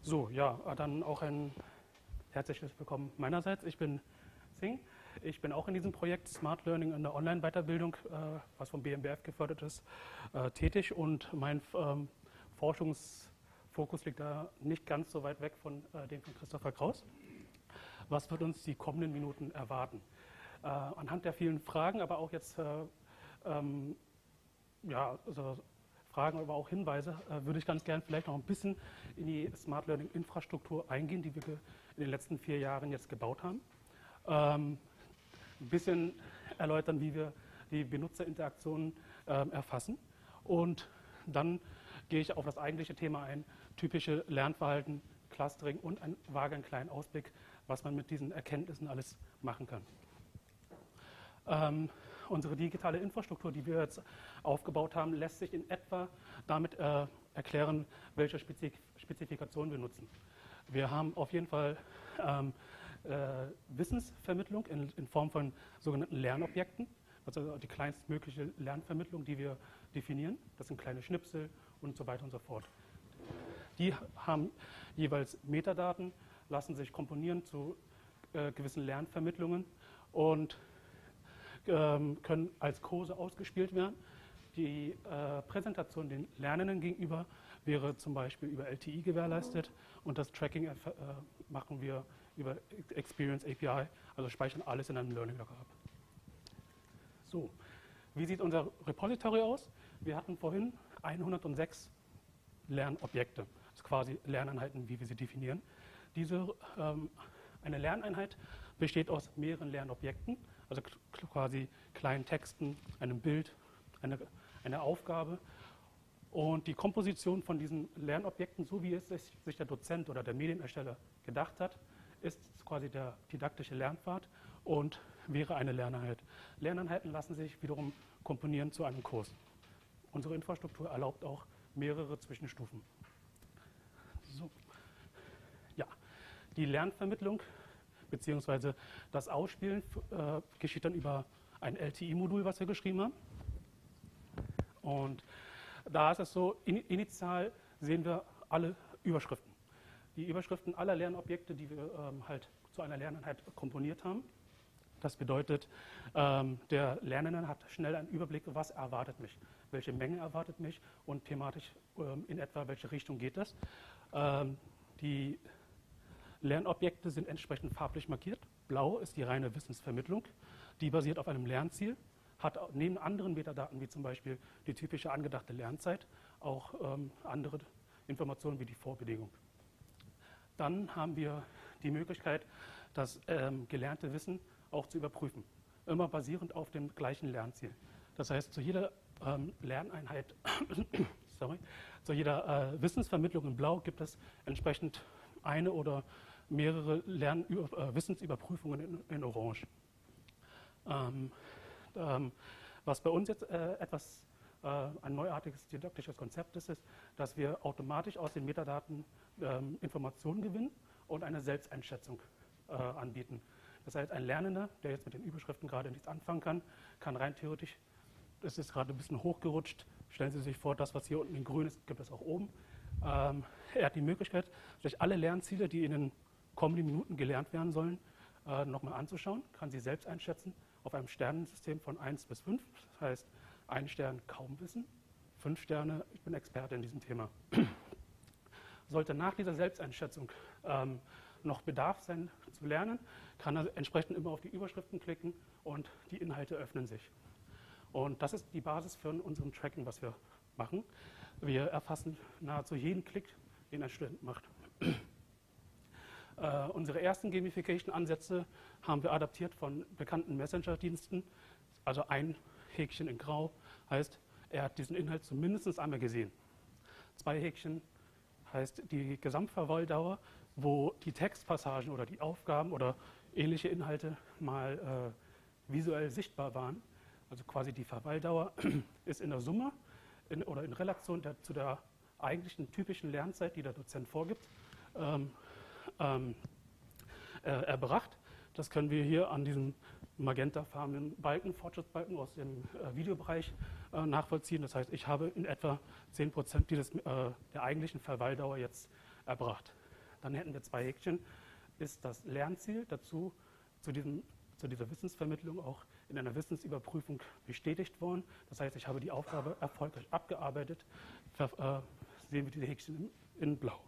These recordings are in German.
So, ja, dann auch ein herzliches Willkommen meinerseits. Ich bin Singh. Ich bin auch in diesem Projekt Smart Learning in der Online-Weiterbildung, was vom BMBF gefördert ist, tätig. Und mein Forschungsfokus liegt da nicht ganz so weit weg von dem von Christopher Kraus. Was wird uns die kommenden Minuten erwarten? Anhand der vielen Fragen, aber auch jetzt Fragen, aber auch Hinweise, würde ich ganz gerne vielleicht noch ein bisschen in die Smart Learning Infrastruktur eingehen, die wir in den letzten 4 Jahren jetzt gebaut haben. Ein bisschen erläutern, wie wir die Benutzerinteraktionen erfassen. Und dann gehe ich auf das eigentliche Thema ein, typische Lernverhalten, Clustering und einen kleinen Ausblick, was man mit diesen Erkenntnissen alles machen kann. Unsere digitale Infrastruktur, die wir jetzt aufgebaut haben, lässt sich in etwa damit erklären, welche Spezifikationen wir nutzen. Wir haben auf jeden Fall Wissensvermittlung in Form von sogenannten Lernobjekten, also die kleinstmögliche Lernvermittlung, die wir definieren. Das sind kleine Schnipsel und so weiter und so fort. Die haben jeweils Metadaten, lassen sich komponieren zu gewissen Lernvermittlungen und können als Kurse ausgespielt werden. Die Präsentation den Lernenden gegenüber wäre zum Beispiel über LTI gewährleistet und das Tracking machen wir über Experience API, also speichern alles in einem Learning Logger ab. So, wie sieht unser Repository aus? Wir hatten vorhin 106 Lernobjekte, also quasi Lerneinheiten, wie wir sie definieren. Eine Lerneinheit besteht aus mehreren Lernobjekten, also quasi kleinen Texten, einem Bild, eine Aufgabe. Und die Komposition von diesen Lernobjekten, so wie es sich der Dozent oder der Medienersteller gedacht hat, ist quasi der didaktische Lernpfad und wäre eine Lerneinheit. Lerneinheiten lassen sich wiederum komponieren zu einem Kurs. Unsere Infrastruktur erlaubt auch mehrere Zwischenstufen. So. Ja, die Lernvermittlung bzw. das Ausspielen geschieht dann über ein LTI-Modul, was wir geschrieben haben. Und da ist es so, initial sehen wir alle Überschriften. Die Überschriften aller Lernobjekte, die wir halt zu einer Lerneinheit komponiert haben. Das bedeutet, der Lernende hat schnell einen Überblick, was erwartet mich, welche Menge erwartet mich und thematisch in etwa, welche Richtung geht das. Die Lernobjekte sind entsprechend farblich markiert. Blau ist die reine Wissensvermittlung. Die basiert auf einem Lernziel, hat neben anderen Metadaten, wie zum Beispiel die typische angedachte Lernzeit, auch andere Informationen wie die Vorbedingung. Dann haben wir die Möglichkeit, das gelernte Wissen auch zu überprüfen, immer basierend auf dem gleichen Lernziel. Das heißt, zu jeder Lerneinheit, zu jeder Wissensvermittlung in Blau gibt es entsprechend eine oder mehrere Wissensüberprüfungen in Orange. Was bei uns jetzt ein neuartiges didaktisches Konzept ist, dass wir automatisch aus den Metadaten Informationen gewinnen und eine Selbsteinschätzung anbieten. Das heißt, ein Lernender, der jetzt mit den Überschriften gerade nichts anfangen kann rein theoretisch, das ist gerade ein bisschen hochgerutscht, stellen Sie sich vor, das, was hier unten in grün ist, gibt es auch oben. Er hat die Möglichkeit, sich alle Lernziele, die in den kommenden Minuten gelernt werden sollen, nochmal anzuschauen, kann sie selbst einschätzen auf einem Sternensystem von 1 bis 5. Das heißt, 1 Stern kaum wissen, 5 Sterne, ich bin Experte in diesem Thema. Sollte nach dieser Selbsteinschätzung noch Bedarf sein zu lernen, kann er entsprechend immer auf die Überschriften klicken und die Inhalte öffnen sich. Und das ist die Basis für unserem Tracking, was wir machen. Wir erfassen nahezu jeden Klick, den ein Student macht. Unsere ersten Gamification-Ansätze haben wir adaptiert von bekannten Messenger-Diensten. Also ein Häkchen in Grau heißt, er hat diesen Inhalt zumindest einmal gesehen. 2 Häkchen heißt die Gesamtverweildauer, wo die Textpassagen oder die Aufgaben oder ähnliche Inhalte mal visuell sichtbar waren. Also quasi die Verweildauer ist in der Summe oder in Relation zu der eigentlichen typischen Lernzeit, die der Dozent vorgibt, erbracht. Das können wir hier an diesem magentafarbenen Balken, Fortschrittsbalken aus dem Videobereich nachvollziehen. Das heißt, ich habe in etwa 10% der eigentlichen Verweildauer jetzt erbracht. Dann hätten wir 2 Häkchen. Ist das Lernziel dazu zu dieser Wissensvermittlung auch in einer Wissensüberprüfung bestätigt worden? Das heißt, ich habe die Aufgabe erfolgreich abgearbeitet. Sehen wir diese Häkchen in blau.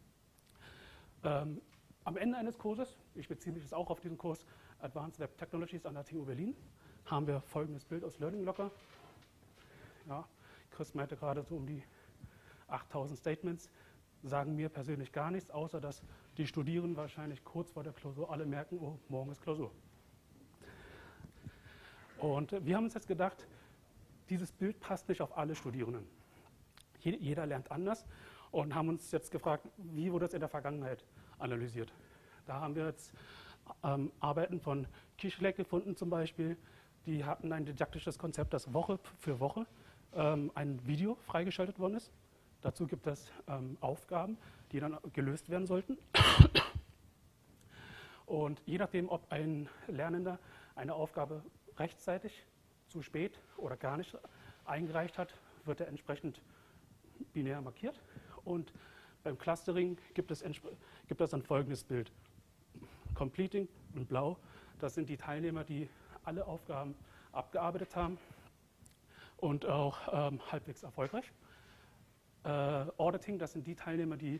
Am Ende eines Kurses, ich beziehe mich jetzt auch auf diesen Kurs Advanced Web Technologies an der TU Berlin, haben wir folgendes Bild aus Learning Locker. Ja, Chris meinte gerade so um die 8000 Statements, sagen mir persönlich gar nichts, außer dass die Studierenden wahrscheinlich kurz vor der Klausur alle merken, oh, morgen ist Klausur. Und wir haben uns jetzt gedacht, dieses Bild passt nicht auf alle Studierenden. Jeder lernt anders und haben uns jetzt gefragt, wie wurde das in der Vergangenheit analysiert. Da haben wir jetzt Arbeiten von Kischlek gefunden zum Beispiel. Die hatten ein didaktisches Konzept, das Woche für Woche ein Video freigeschaltet worden ist. Dazu gibt es Aufgaben, die dann gelöst werden sollten. Und je nachdem, ob ein Lernender eine Aufgabe rechtzeitig, zu spät oder gar nicht eingereicht hat, wird er entsprechend binär markiert. Und beim Clustering gibt es dann folgendes Bild. Completing in blau, das sind die Teilnehmer, die alle Aufgaben abgearbeitet haben und auch halbwegs erfolgreich. Auditing, das sind die Teilnehmer, die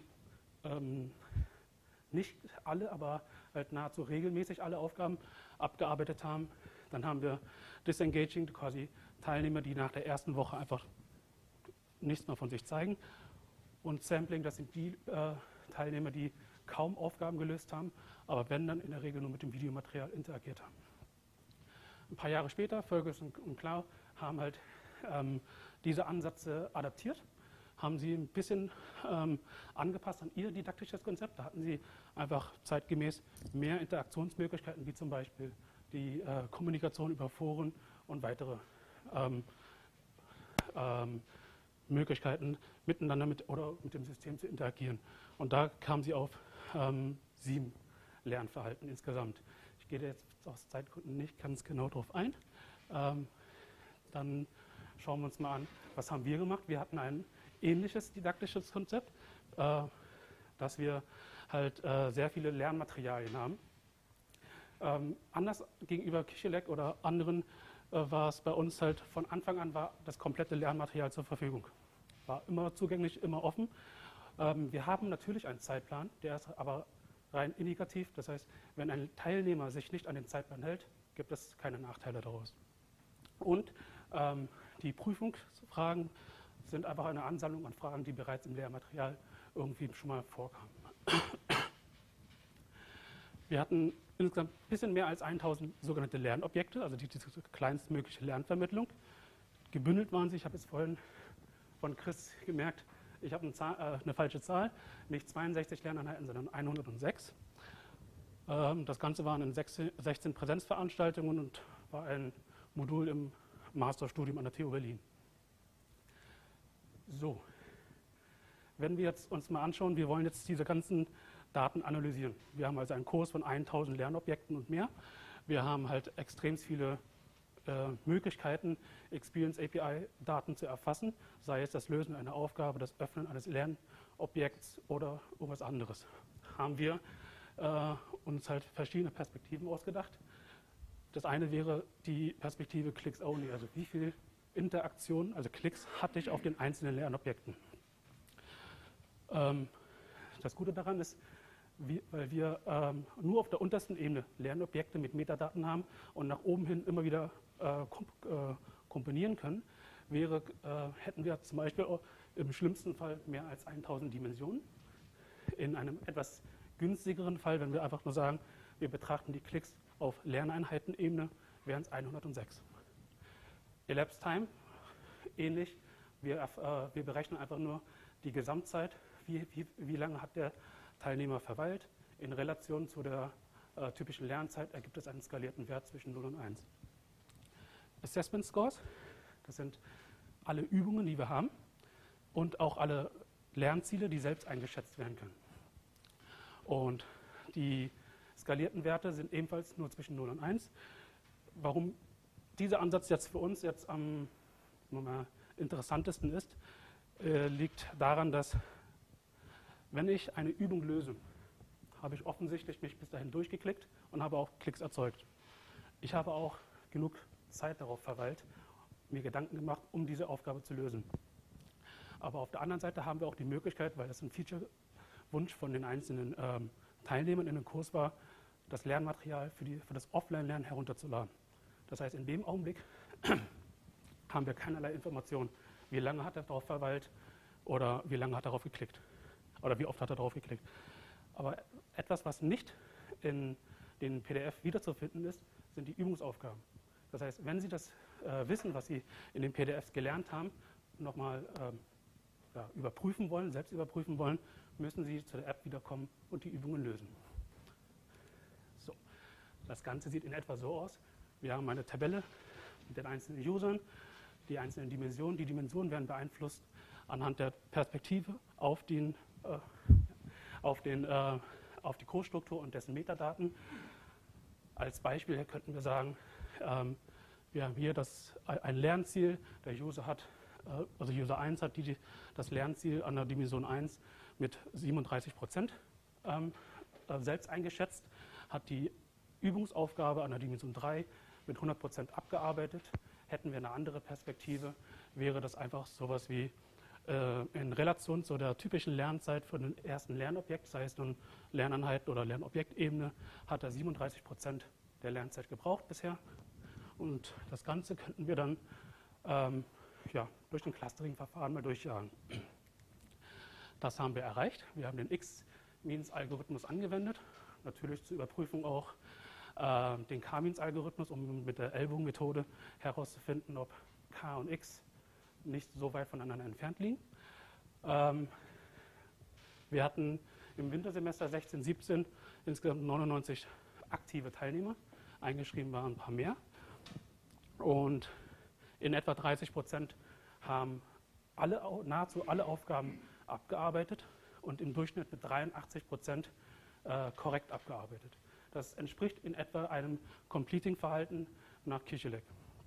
nicht alle, aber halt nahezu regelmäßig alle Aufgaben abgearbeitet haben. Dann haben wir Disengaging, quasi Teilnehmer, die nach der ersten Woche einfach nichts mehr von sich zeigen. Und Sampling, das sind die Teilnehmer, die kaum Aufgaben gelöst haben, aber wenn, dann in der Regel nur mit dem Videomaterial interagiert haben. Ein paar Jahre später, Ferguson und Clow haben halt diese Ansätze adaptiert, haben sie ein bisschen angepasst an ihr didaktisches Konzept. Da hatten sie einfach zeitgemäß mehr Interaktionsmöglichkeiten, wie zum Beispiel die Kommunikation über Foren und weitere Möglichkeiten, miteinander mit dem System zu interagieren. Und da kam sie auf 7 Lernverhalten insgesamt. Ich gehe jetzt aus Zeitgründen nicht ganz genau darauf ein. Dann schauen wir uns mal an, was haben wir gemacht. Wir hatten ein ähnliches didaktisches Konzept, dass wir halt sehr viele Lernmaterialien haben. Anders gegenüber Kischelek oder anderen war es bei uns halt von Anfang an war das komplette Lernmaterial zur Verfügung. War immer zugänglich, immer offen. Wir haben natürlich einen Zeitplan, der ist aber rein indikativ. Das heißt, wenn ein Teilnehmer sich nicht an den Zeitplan hält, gibt es keine Nachteile daraus. Und die Prüfungsfragen sind einfach eine Ansammlung an Fragen, die bereits im Lehrmaterial irgendwie schon mal vorkamen. Wir hatten insgesamt ein bisschen mehr als 1000 sogenannte Lernobjekte, also diese kleinstmögliche Lernvermittlung. Gebündelt waren sie, ich habe es vorhin von Chris gemerkt, ich habe eine falsche Zahl, nicht 62 Lerneinheiten, sondern 106. Das Ganze waren in 16 Präsenzveranstaltungen und war ein Modul im Masterstudium an der TU Berlin. So, wenn wir jetzt uns mal anschauen, wir wollen jetzt diese ganzen Daten analysieren. Wir haben also einen Kurs von 1000 Lernobjekten und mehr. Wir haben halt extrem viele Möglichkeiten, Experience API-Daten zu erfassen, sei es das Lösen einer Aufgabe, das Öffnen eines Lernobjekts oder irgendwas anderes. Haben wir uns halt verschiedene Perspektiven ausgedacht. Das eine wäre die Perspektive Clicks Only, also wie viel Interaktion, also Klicks hatte ich auf den einzelnen Lernobjekten. Das Gute daran ist, weil wir nur auf der untersten Ebene Lernobjekte mit Metadaten haben und nach oben hin immer wieder komponieren können, hätten wir zum Beispiel im schlimmsten Fall mehr als 1000 Dimensionen. In einem etwas günstigeren Fall, wenn wir einfach nur sagen, wir betrachten die Klicks auf Lerneinheitenebene, wären es 106. Elapsed Time, ähnlich. Wir berechnen einfach nur die Gesamtzeit, wie lange hat der Teilnehmer verweilt. In Relation zu der typischen Lernzeit ergibt es einen skalierten Wert zwischen 0 und 1. Assessment Scores, das sind alle Übungen, die wir haben und auch alle Lernziele, die selbst eingeschätzt werden können. Und die skalierten Werte sind ebenfalls nur zwischen 0 und 1. Warum dieser Ansatz jetzt für uns jetzt am interessantesten ist, liegt daran, dass wenn ich eine Übung löse habe ich offensichtlich mich bis dahin durchgeklickt und habe auch Klicks erzeugt. Ich habe auch genug Zeit darauf verweilt, mir Gedanken gemacht, um diese Aufgabe zu lösen. Aber auf der anderen Seite haben wir auch die Möglichkeit, weil das ein Feature-Wunsch von den einzelnen Teilnehmern in dem Kurs war, das Lernmaterial für das Offline-Lernen herunterzuladen. Das heißt, in dem Augenblick haben wir keinerlei Informationen, wie lange hat er darauf verweilt oder wie lange hat er darauf geklickt oder wie oft hat er darauf geklickt. Aber etwas, was nicht in den PDF wiederzufinden ist, sind die Übungsaufgaben. Das heißt, wenn Sie das Wissen, was Sie in den PDFs gelernt haben, nochmal überprüfen wollen, selbst überprüfen wollen, müssen Sie zu der App wiederkommen und die Übungen lösen. So, das Ganze sieht in etwa so aus. Wir haben eine Tabelle mit den einzelnen Usern, die einzelnen Dimensionen. Die Dimensionen werden beeinflusst anhand der Perspektive auf die Codestruktur und dessen Metadaten. Als Beispiel könnten wir sagen, wir haben hier ein Lernziel, der User hat, also User 1 hat das Lernziel an der Dimension 1 mit 37% selbst eingeschätzt, hat die Übungsaufgabe an der Dimension 3 mit 100% abgearbeitet. Hätten wir eine andere Perspektive, wäre das einfach sowas wie in Relation zu der typischen Lernzeit für den ersten Lernobjekt, sei es nun Lerneinheit oder Lernobjektebene, hat er 37% der Lernzeit gebraucht bisher. Und das Ganze könnten wir dann durch ein Clustering-Verfahren mal durchjagen. Das haben wir erreicht. Wir haben den X-Means-Algorithmus angewendet. Natürlich zur Überprüfung auch den K-Means-Algorithmus, um mit der Ellbogen-Methode herauszufinden, ob K und X nicht so weit voneinander entfernt liegen. Wir hatten im Wintersemester 16/17 insgesamt 99 aktive Teilnehmer. Eingeschrieben waren ein paar mehr. Und in etwa 30% haben nahezu alle Aufgaben abgearbeitet und im Durchschnitt mit 83% korrekt abgearbeitet. Das entspricht in etwa einem Completing-Verhalten nach Kichelek.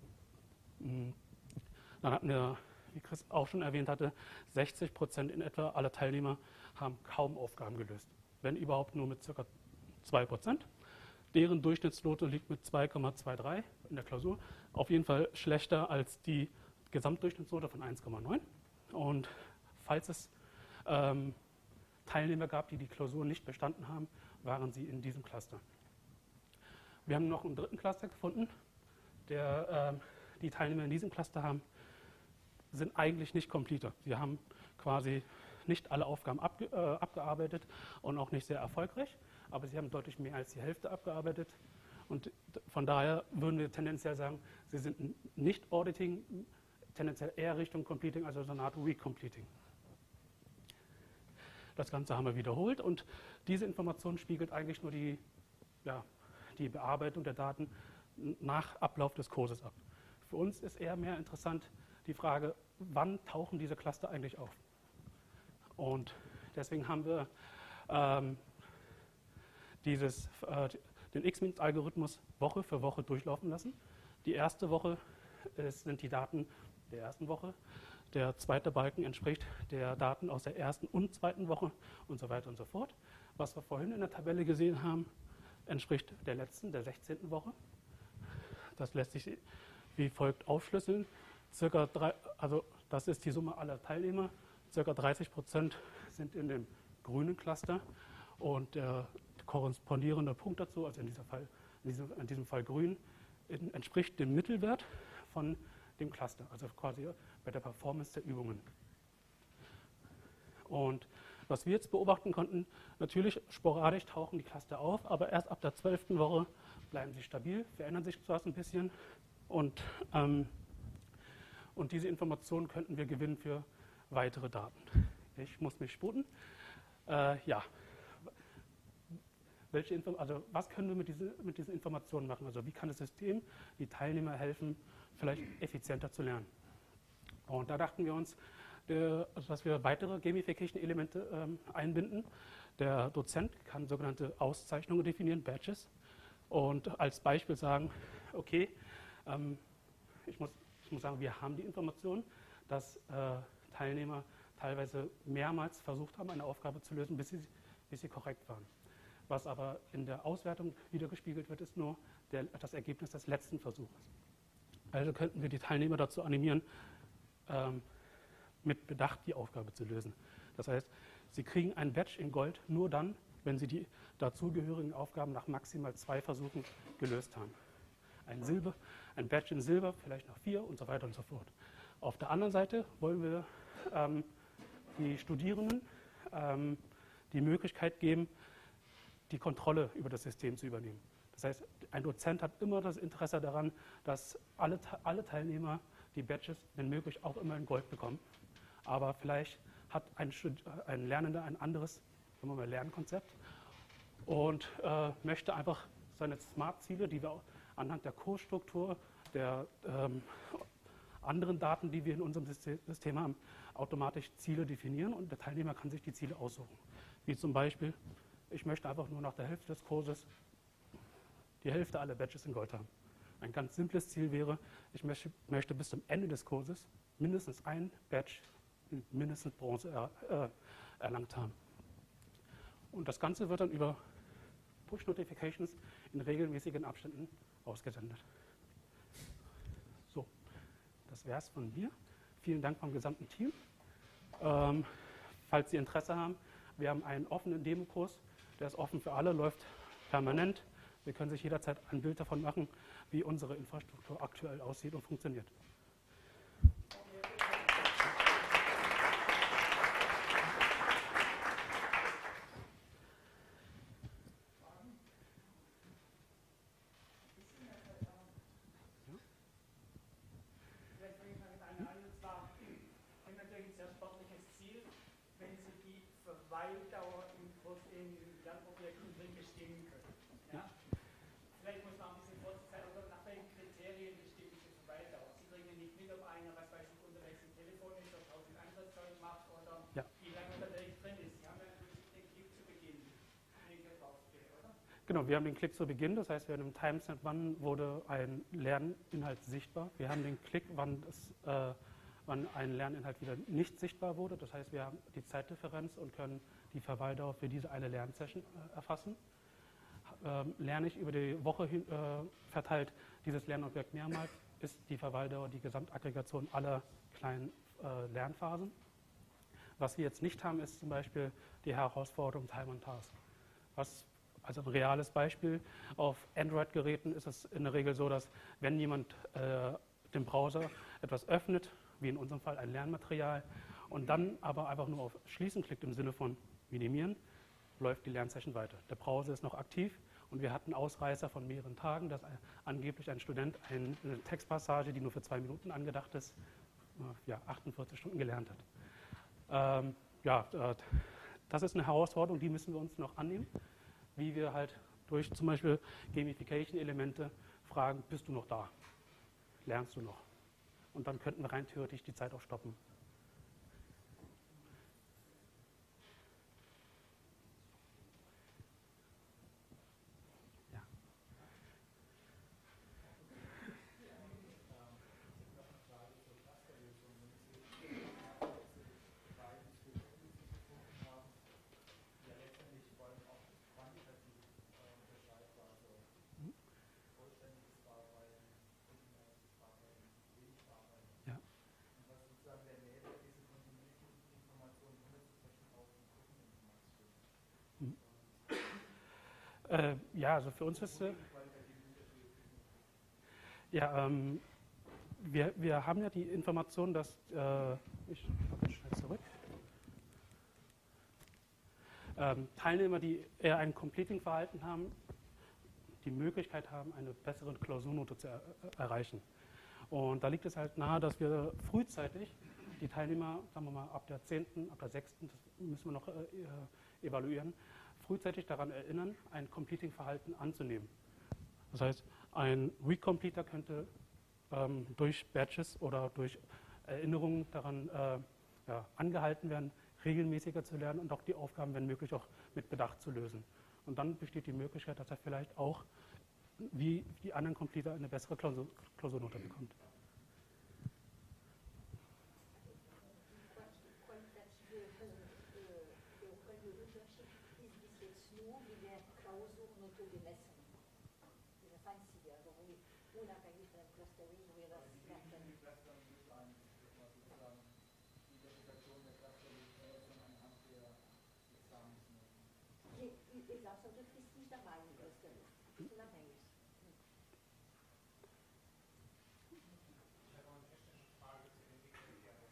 Dann hatten wir, wie Chris auch schon erwähnt hatte, 60% in etwa aller Teilnehmer haben kaum Aufgaben gelöst, wenn überhaupt nur mit ca. 2%. Deren Durchschnittsnote liegt mit 2,23 in der Klausur. Auf jeden Fall schlechter als die Gesamtdurchschnittsnote von 1,9. Und falls es Teilnehmer gab, die die Klausur nicht bestanden haben, waren sie in diesem Cluster. Wir haben noch einen dritten Cluster gefunden. Die Teilnehmer in diesem Cluster sind eigentlich nicht Completer. Sie haben quasi nicht alle Aufgaben abgearbeitet und auch nicht sehr erfolgreich, aber sie haben deutlich mehr als die Hälfte abgearbeitet. Und von daher würden wir tendenziell sagen, sie sind nicht Auditing, tendenziell eher Richtung Completing, also so eine Art Recompleting. Das Ganze haben wir wiederholt und diese Information spiegelt eigentlich nur die Bearbeitung der Daten nach Ablauf des Kurses ab. Für uns ist eher mehr interessant die Frage, wann tauchen diese Cluster eigentlich auf? Und deswegen haben wir den X-Means-Algorithmus Woche für Woche durchlaufen lassen. Die erste Woche sind die Daten der ersten Woche. Der zweite Balken entspricht der Daten aus der ersten und zweiten Woche und so weiter und so fort. Was wir vorhin in der Tabelle gesehen haben, entspricht der letzten, der 16. Woche. Das lässt sich wie folgt aufschlüsseln. Das ist die Summe aller Teilnehmer. Circa 30% sind in dem grünen Cluster und der korrespondierende Punkt dazu, also in diesem Fall grün, entspricht dem Mittelwert von dem Cluster, also quasi bei der Performance der Übungen. Und was wir jetzt beobachten konnten, natürlich sporadisch tauchen die Cluster auf, aber erst ab der 12. Woche bleiben sie stabil, verändern sich zwar ein bisschen und diese Informationen könnten wir gewinnen für weitere Daten. Ich muss mich sputen. Was können wir mit diesen Informationen machen? Also wie kann das System die Teilnehmer helfen, vielleicht effizienter zu lernen? Und da dachten wir uns, dass wir weitere Gamification-Elemente einbinden. Der Dozent kann sogenannte Auszeichnungen definieren, Badges, und als Beispiel sagen, okay, ich muss sagen, wir haben die Information, dass Teilnehmer teilweise mehrmals versucht haben, eine Aufgabe zu lösen, bis sie korrekt waren. Was aber in der Auswertung wiedergespiegelt wird, ist nur das Ergebnis des letzten Versuches. Also könnten wir die Teilnehmer dazu animieren, mit Bedacht die Aufgabe zu lösen. Das heißt, sie kriegen ein Badge in Gold nur dann, wenn sie die dazugehörigen Aufgaben nach maximal 2 Versuchen gelöst haben. Ein Badge in Silber, vielleicht nach 4 und so weiter und so fort. Auf der anderen Seite wollen wir die Studierenden die Möglichkeit geben, die Kontrolle über das System zu übernehmen. Das heißt, ein Dozent hat immer das Interesse daran, dass alle Teilnehmer die Badges, wenn möglich, auch immer in Gold bekommen. Aber vielleicht hat ein Lernender ein anderes Lernkonzept und möchte einfach seine Smart-Ziele, die wir anhand der Kursstruktur, der anderen Daten, die wir in unserem System haben, automatisch Ziele definieren und der Teilnehmer kann sich die Ziele aussuchen. Wie zum Beispiel, ich möchte einfach nur nach der Hälfte des Kurses die Hälfte aller Badges in Gold haben. Ein ganz simples Ziel wäre, ich möchte bis zum Ende des Kurses mindestens ein Badge, mindestens Bronze erlangt haben. Und das Ganze wird dann über Push-Notifications in regelmäßigen Abständen ausgesendet. So, das wäre es von mir. Vielen Dank vom gesamten Team. Falls Sie Interesse haben, wir haben einen offenen Demokurs, der ist offen für alle, läuft permanent. Sie können sich jederzeit ein Bild davon machen, wie unsere Infrastruktur aktuell aussieht und funktioniert. Verweildauer im Kurs in Lernobjekten drin bestimmen können. Ja? Vielleicht muss man ein bisschen vorsichtig sein, oder nach welchen Kriterien bestimmt diese Verweildauer. Sie kriegen nicht mit, ob einer, was weiß ich, unterwegs im Telefon ist, ob tausend anderes Zeug macht oder wie lange er da drin ist. Sie haben ja den Klick zu Beginn, den gebraucht wird, oder? Genau, wir haben den Klick zu Beginn, das heißt, wir haben einen Timestamp, wann wurde ein Lerninhalt sichtbar. Wir haben den Klick, wann ein Lerninhalt wieder nicht sichtbar wurde. Das heißt, wir haben die Zeitdifferenz und können die Verweildauer für diese eine Lernsession erfassen. Lerne ich über die Woche hin, verteilt dieses Lernobjekt mehrmals, ist die Verweildauer die Gesamtaggregation aller kleinen Lernphasen. Was wir jetzt nicht haben, ist zum Beispiel die Herausforderung Time on Task. Also ein reales Beispiel, auf Android-Geräten ist es in der Regel so, dass wenn jemand den Browser etwas öffnet, wie in unserem Fall ein Lernmaterial, und dann aber einfach nur auf Schließen klickt im Sinne von minimieren, läuft die Lernsession weiter. Der Browser ist noch aktiv und wir hatten Ausreißer von mehreren Tagen, dass angeblich ein Student eine Textpassage, die nur für 2 Minuten angedacht ist, 48 Stunden gelernt hat. Das ist eine Herausforderung, die müssen wir uns noch annehmen, wie wir halt durch zum Beispiel Gamification-Elemente fragen, bist du noch da? Lernst du noch? Und dann könnten wir rein theoretisch die Zeit auch stoppen. Ja. Also für uns ist wir haben ja die Information, dass ich mache schnell zurück. Teilnehmer, die eher ein Completing-Verhalten haben, die Möglichkeit haben, eine bessere Klausurnote zu erreichen. Und da liegt es halt nahe, dass wir frühzeitig die Teilnehmer, sagen wir mal ab der 10., ab der 6., das müssen wir noch evaluieren, frühzeitig daran erinnern, ein Completing-Verhalten anzunehmen. Das heißt, ein Recompleter könnte durch Badges oder durch Erinnerungen daran angehalten werden, regelmäßiger zu lernen und auch die Aufgaben, wenn möglich, auch mit Bedacht zu lösen. Und dann besteht die Möglichkeit, dass er vielleicht auch, wie die anderen Completer, eine bessere Klausurnote bekommt. unabhängig von dem Clustering, so wie das Clustern ist ein, sozusagen die Interpretation der Cluster-Definition anhand der Examensnoten. Ich glaube, so ist nicht dabei im Clustering. Das ist unabhängig. Ich habe noch eine technische Frage zu den XAPIs.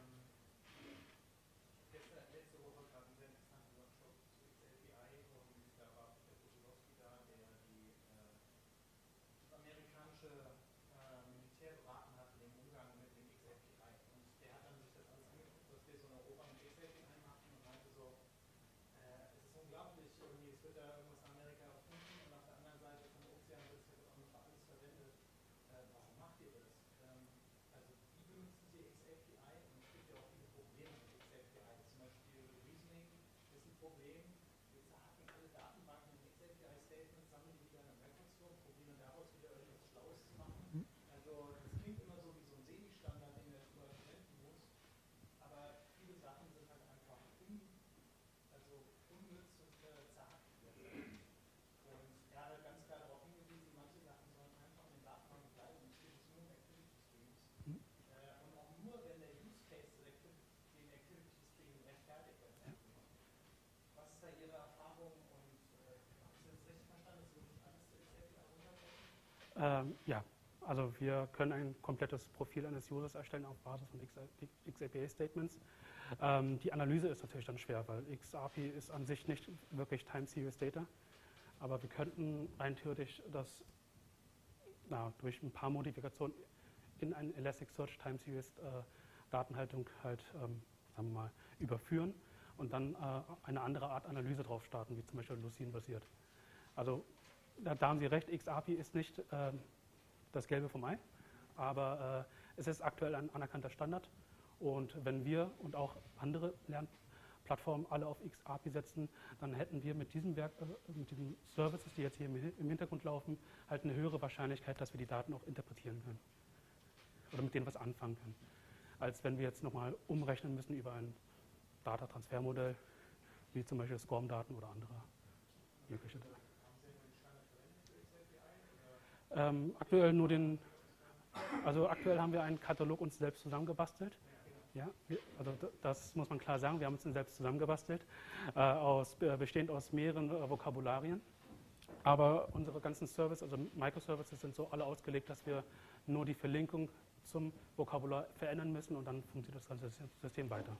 Letzte Woche gab es einen sehr interessanten Workshop zu XAPI und da war der Budulowski da, der das amerikanische Militär beraten hat im Umgang mit dem XAPI. Und der hat dann sich das alles angeguckt, was wir so in Europa mit XAPI machen und meinte so, es ist unglaublich, irgendwie, es wird da irgendwas in Amerika erfunden und auf der anderen Seite vom Ozean wird es halt auch nicht für alles verwendet. Warum macht ihr das? Also wie benutzen Sie XAPI? Und es gibt ja auch viele Probleme mit XAPI. Zum Beispiel Reasoning ist ein Problem. Jetzt hacken alle Datenbanken in XAPI-Statements, sammeln die wieder in einem Rekursion, probieren daraus wieder irgendwas Schlaues zu machen. Also das klingt immer so wie so ein Semi-Standard, den der Schüler verwenden muss. Aber viele Sachen sind halt einfach unnütz und zerhackt werden. Und er hat ganz klar darauf hingewiesen, manche Sachen sollen einfach in den Datenbanken bleiben und es geht jetzt nur um Activity Streams. Und auch nur, wenn der Use Case den Activity Stream rechtfertigt. Was ist da Ihre Erfahrung und habe ich das richtig verstanden, dass Sie wirklich alles zu XAPI runterbrechen? Ja, also wir können ein komplettes Profil eines Users erstellen auf Basis von XAPI-Statements. Die Analyse ist natürlich dann schwer, weil XAPI ist an sich nicht wirklich Time-Series Data. Aber wir könnten rein theoretisch das durch ein paar Modifikationen in eine Elasticsearch Time-Series Datenhaltung halt, sagen wir mal, überführen und dann eine andere Art Analyse drauf starten, wie zum Beispiel Lucene-basiert. Also da haben Sie recht, XAPI ist nicht das Gelbe vom Ei, aber es ist aktuell ein anerkannter Standard. Und wenn wir und auch andere Lernplattformen alle auf XAPI setzen, dann hätten wir mit diesen Services, die jetzt hier im Hintergrund laufen, halt eine höhere Wahrscheinlichkeit, dass wir die Daten auch interpretieren können oder mit denen was anfangen können, als wenn wir jetzt nochmal umrechnen müssen über ein Data-Transfer-Modell, wie zum Beispiel SCORM-Daten oder andere mögliche Daten. Aktuell aktuell haben wir einen Katalog uns selbst zusammengebastelt. Ja, also das muss man klar sagen, wir haben uns den selbst zusammengebastelt, bestehend aus mehreren Vokabularien. Aber unsere ganzen Services, also Microservices, sind so alle ausgelegt, dass wir nur die Verlinkung zum Vokabular verändern müssen und dann funktioniert das ganze System weiter.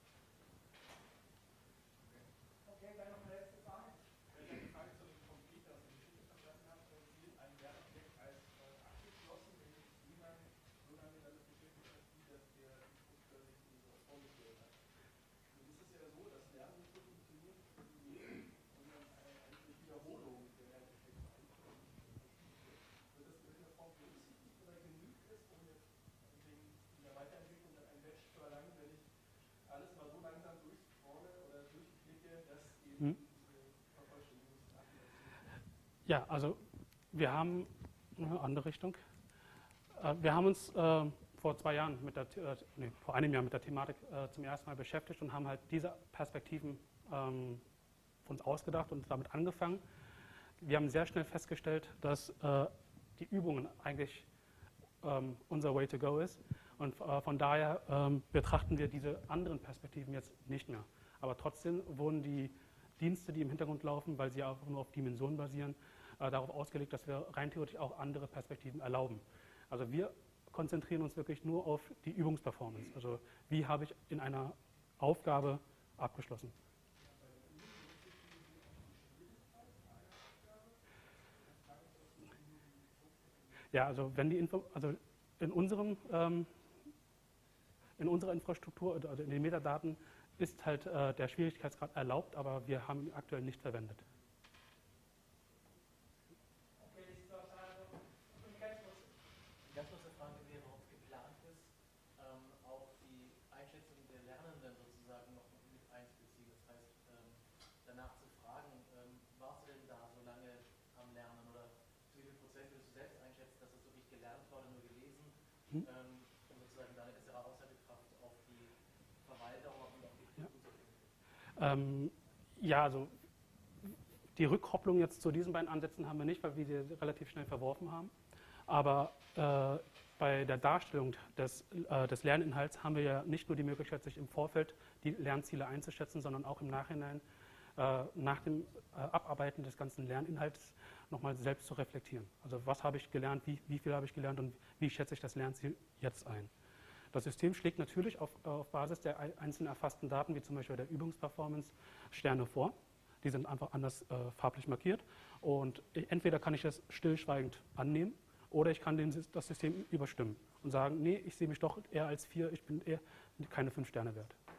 Okay, dann noch eine letzte Frage. Eine Frage zu dem Complete, das ich richtig verstanden habe. Sie ein Lernobjekt als abgeschlossen, wenn es niemand so lange damit beschäftigt ist, wie das der Instruktor sich so vorgestellt hat. Nun ist es ja so, dass Lernen so funktioniert, sondern eine Wiederholung der Lerneffekte einkommt. Wird das in irgendeiner Form berücksichtigt oder genügt es, um jetzt in der Weiterentwicklung dann ein Batch zu erlangen, wenn ich alles mal so langsam durchscrolle oder durchklicke, dass eben Ja, also wir haben eine andere Richtung. Wir haben uns vor 2 Jahren vor einem Jahr mit der Thematik zum ersten Mal beschäftigt und haben halt diese Perspektiven uns ausgedacht und damit angefangen. Wir haben sehr schnell festgestellt, dass die Übungen eigentlich unser Way to go ist. Und von daher betrachten wir diese anderen Perspektiven jetzt nicht mehr. Aber trotzdem wurden die Dienste, die im Hintergrund laufen, weil sie auch nur auf Dimensionen basieren, darauf ausgelegt, dass wir rein theoretisch auch andere Perspektiven erlauben. Also wir konzentrieren uns wirklich nur auf die Übungsperformance. Also wie habe ich in einer Aufgabe abgeschlossen. Ja, also wenn in unserer Infrastruktur, also in den Metadaten, ist halt der Schwierigkeitsgrad erlaubt, aber wir haben ihn aktuell nicht verwendet. Okay, ich sage also, Die ganz kurze Frage wäre, ob geplant ist, auch die Einschätzung der Lernenden sozusagen noch mit einzubeziehen. Das heißt, danach zu fragen, warst du denn da so lange am Lernen oder zu wie viel Prozent würdest du selbst einschätzen, dass es wirklich gelernt war oder nur gelesen, um sozusagen da eine bessere Aussagekraft auf die Verweildauer und auf die Prüfung zu finden? Ja, also die Rückkopplung jetzt zu diesen beiden Ansätzen haben wir nicht, weil wir sie relativ schnell verworfen haben. Aber bei der Darstellung des Lerninhalts haben wir ja nicht nur die Möglichkeit, sich im Vorfeld die Lernziele einzuschätzen, sondern auch im Nachhinein nach dem Abarbeiten des ganzen Lerninhalts nochmal selbst zu reflektieren. Also was habe ich gelernt, wie viel habe ich gelernt und wie schätze ich das Lernziel jetzt ein. Das System schlägt natürlich auf Basis der einzelnen erfassten Daten, wie zum Beispiel der Übungsperformance, Sterne vor. Die sind einfach anders farblich markiert. Und entweder kann ich das stillschweigend annehmen oder ich kann das System überstimmen und sagen, nee, ich sehe mich doch eher als 4, ich bin eher keine 5 Sterne wert.